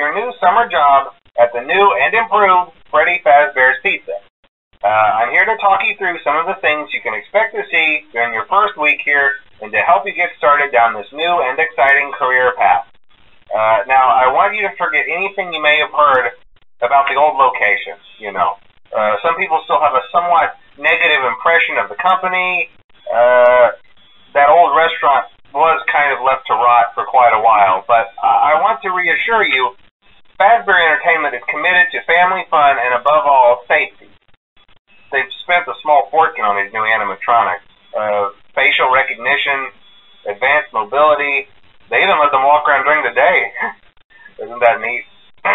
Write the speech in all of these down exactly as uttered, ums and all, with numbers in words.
your new summer job at the new and improved Freddy Fazbear's Pizza. Uh, I'm here to talk you through some of the things you can expect to see during your first week here and to help you get started down this new and exciting career path. Uh, now, I want you to forget anything you may have heard about the old location, you know. Uh, some people still have a somewhat negative impression of the company. Uh, that old restaurant was kind of left to rot for quite a while, but I want to reassure you, Fazbear Entertainment is committed to family fun and, above all, safety. They've spent a small fortune on these new animatronics. Uh, facial recognition, advanced mobility. They even let them walk around during the day. Isn't that neat?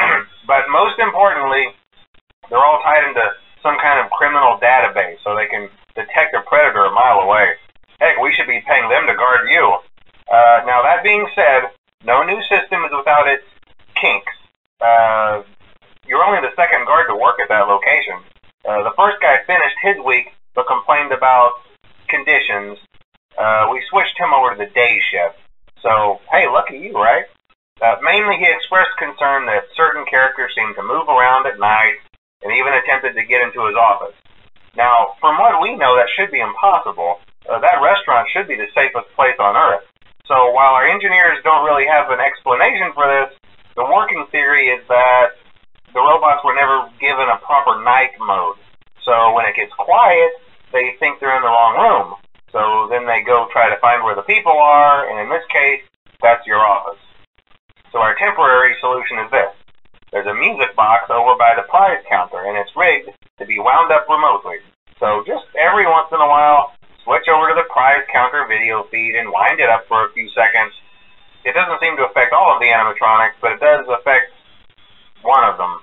But most importantly, they're all tied into some kind of criminal database so they can detect a predator a mile away. Heck, we should be paying them to guard you. Uh, now, that being said, no new system is without its kinks. Uh, you're only the second guard to work at that location. Uh, the first guy finished his week but complained about conditions. Uh, we switched him over to the day shift. So, hey, lucky you, right? Uh, mainly he expressed concern that certain characters seemed to move around at night and even attempted to get into his office. Now, from what we know, that should be impossible. Uh, that restaurant should be the safest place on Earth. So while our engineers don't really have an explanation for this, the working theory is that the robots were never given a proper night mode. So when it gets quiet, they think they're in the wrong room. So then they go try to find where the people are, and in this case, that's your office. So our temporary solution is this. There's a music box over by the prize counter, and it's rigged to be wound up remotely. So just every once in a while, switch over to the prize counter video feed and wind it up for a few seconds. It doesn't seem to affect all of the animatronics, but it does affect one of them.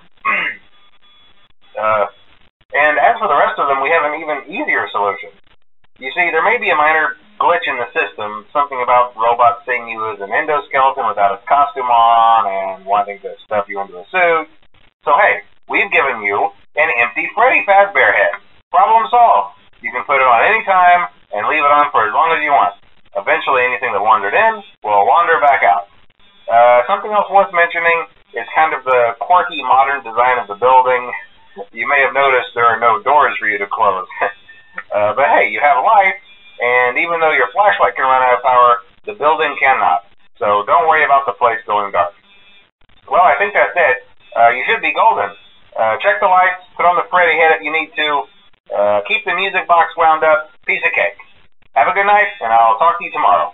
uh, and as for the rest of them, we have an even easier solution. You see, there may be a minor glitch in the system, something about robots seeing you as an endoskeleton without its costume on and wanting to stuff you into a suit. So hey, we've given you an empty Freddy Fazbear head. Problem solved. You can put it on any time and leave it on for as long as you want. Eventually, anything that wandered in will wander back out. Uh, something else worth mentioning is kind of the quirky modern design of the building. You may have noticed there are no doors for you to close. uh, but hey, you have lights, and even though your flashlight can run out of power, the building cannot. So don't worry about the place going dark. Well, I think that's it. Uh, you should be golden. Uh, check the lights, put on the Freddy head if you need to. Uh, keep the music box wound up. Piece of cake. Have a good night, and I'll talk to you tomorrow.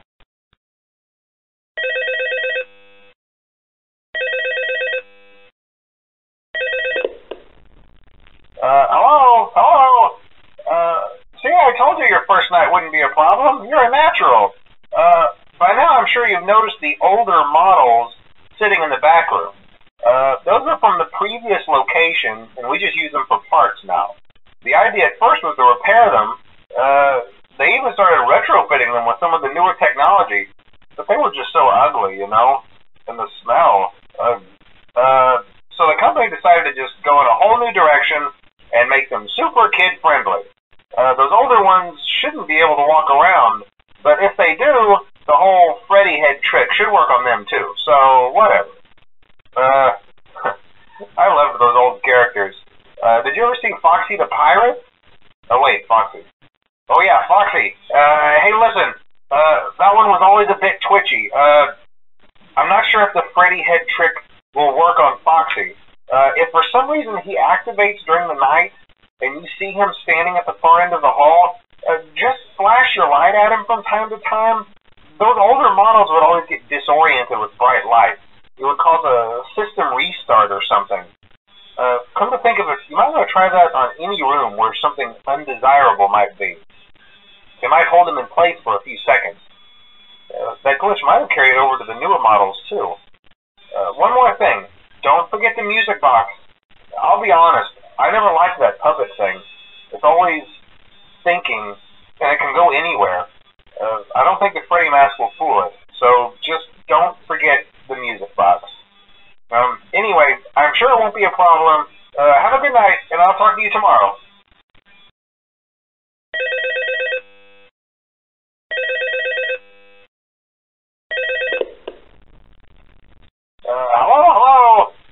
Uh, hello? Hello? Uh, see, I told you your first night wouldn't be a problem. You're a natural. Uh, by now I'm sure you've noticed the older models sitting in the back room. Uh, those are from the previous location, and we just use them for parts now. The idea at first was to repair them. Uh, they even started retrofitting them with some of the newer technology, but they were just so ugly, you know, and the smell. Uh, uh, so the company decided to just go in a whole new direction and make them super kid-friendly. Uh, those older ones shouldn't be able to walk around, but if they do, the whole Freddy head trick should work on them too, so whatever. Uh, I loved those old characters. Uh, did you ever see Foxy the Pirate? Oh wait, Foxy. Oh yeah, Foxy. Uh, hey listen, uh, that one was always a bit twitchy. Uh, I'm not sure if the Freddy head trick will work on Foxy. Uh, if for some reason he activates during the night, and you see him standing at the far end of the hall, uh, just flash your light at him from time to time. Those older models would always get disoriented with bright light. It would cause a system restart or something. Uh, come to think of it, you might want to try that on any room where something undesirable might be. It might hold him in place for a few seconds. Uh, that glitch might have carried over to the newer models too. Uh, one more thing. Don't forget the music box. I'll be honest, I never liked that puppet thing. It's always thinking, and it can go anywhere. Uh, I don't think the Freddy mask will fool it, so just don't forget the music box. Um, anyway, I'm sure it won't be a problem. Uh, have a good night, and I'll talk to you tomorrow. Uh, hello, hello.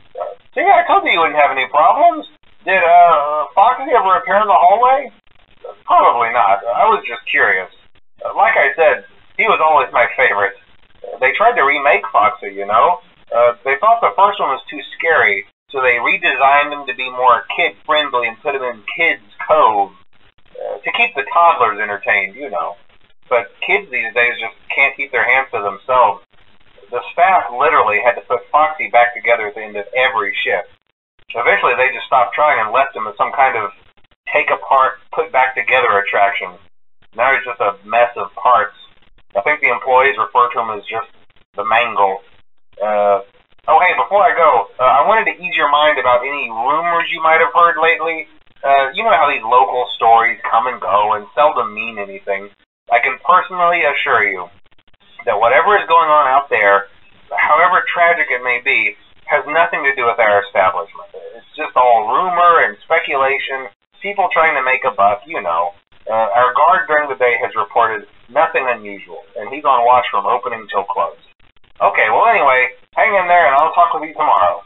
you wouldn't have any problems. Did uh, Foxy ever appear in the hallway? Probably not. I was just curious. Uh, like I said, he was always my favorite. Uh, they tried to remake Foxy, you know. Uh, they thought the first one was too scary, so they redesigned him to be more kid-friendly and put him in Kids Cove uh, to keep the toddlers entertained, you know. But kids these days just can't keep their hands to themselves. The staff literally had to put Foxy back together at the end of every shift. Eventually, they just stopped trying and left him as some kind of take-apart, put-back-together attraction. Now he's just a mess of parts. I think the employees refer to him as just the Mangle. Uh, oh, hey, before I go, uh, I wanted to ease your mind about any rumors you might have heard lately. Uh, you know how these local stories come and go and seldom mean anything. I can personally assure you that whatever is going on out there, however tragic it may be, has nothing to do with our establishment. It's just all rumor and speculation, people trying to make a buck, you know. Uh, our guard during the day has reported nothing unusual, and he's on watch from opening till close. Okay, well anyway, hang in there and I'll talk with you tomorrow.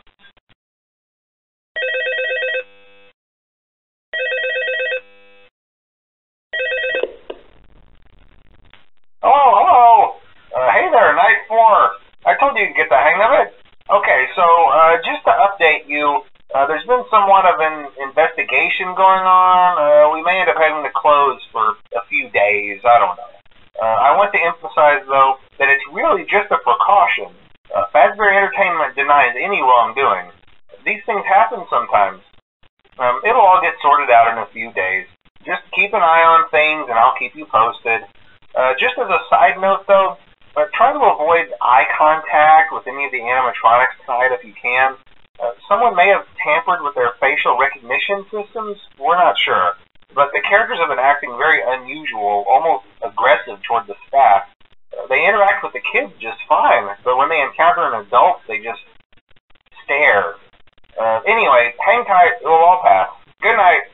Hello, hello! Uh, hey there, Night four. I told you to get the hang of it. Okay, so uh, just to update you, uh, there's been somewhat of an investigation going on. Uh, we may end up having to close for a few days. I don't know. Uh, I want to emphasize, though, that it's really just a precaution. Uh, Fazbear Entertainment denies any wrongdoing. These things happen sometimes. Um, it'll all get sorted out in a few days. Just keep an eye on things, and I'll keep you posted. Uh, just as a side note, though, Uh, try to avoid eye contact with any of the animatronics tonight if you can. Uh, someone may have tampered with their facial recognition systems. We're not sure. But the characters have been acting very unusual, almost aggressive toward the staff. Uh, they interact with the kids just fine, but when they encounter an adult, they just stare. Uh, anyway, hang tight. It will all pass. Good night.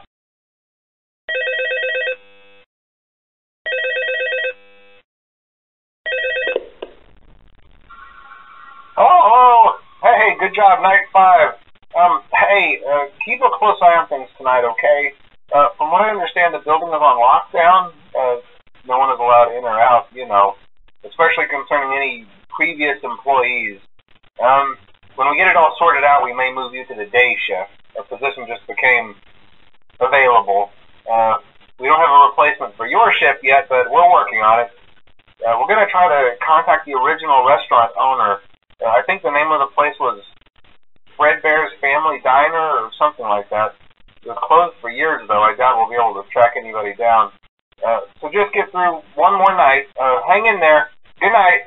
Hello, hello. Hey, hey, good job, Night five. Um, hey, uh, keep a close eye on things tonight, okay? Uh, from what I understand, the building is on lockdown. Uh, no one is allowed in or out, you know, especially concerning any previous employees. Um, when we get it all sorted out, we may move you to the day shift. A position just became available. Uh, we don't have a replacement for your shift yet, but we're working on it. Uh, we're going to try to contact the original restaurant owner. Uh, I think the name of the place was Fredbear's Family Diner or something like that. It was closed for years, though. I doubt we'll be able to track anybody down. Uh, so just get through one more night. Uh, hang in there. Good night.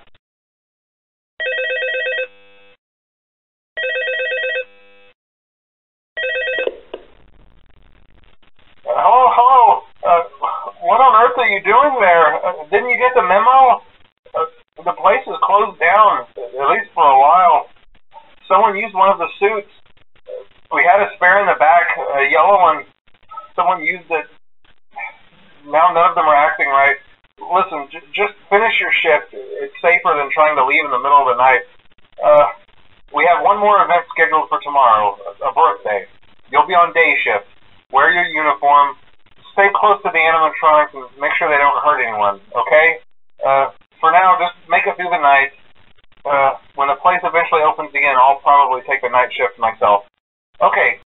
Uh, hello, hello. Uh, what on earth are you doing there? Uh, didn't you get the memo? Uh, the place is closed down, at least for a while. Someone used one of the suits. We had a spare in the back, a yellow one. Someone used it. Now none of them are acting right. Listen, j just finish your shift. It's safer than trying to leave in the middle of the night. Uh, we have one more event scheduled for tomorrow, a birthday. You'll be on day shift. Wear your uniform. Stay close to the animatronics and make sure they don't hurt anyone, okay? Uh, for now, just make it through the night. Uh, when the place eventually opens again, I'll probably take the night shift myself. Okay,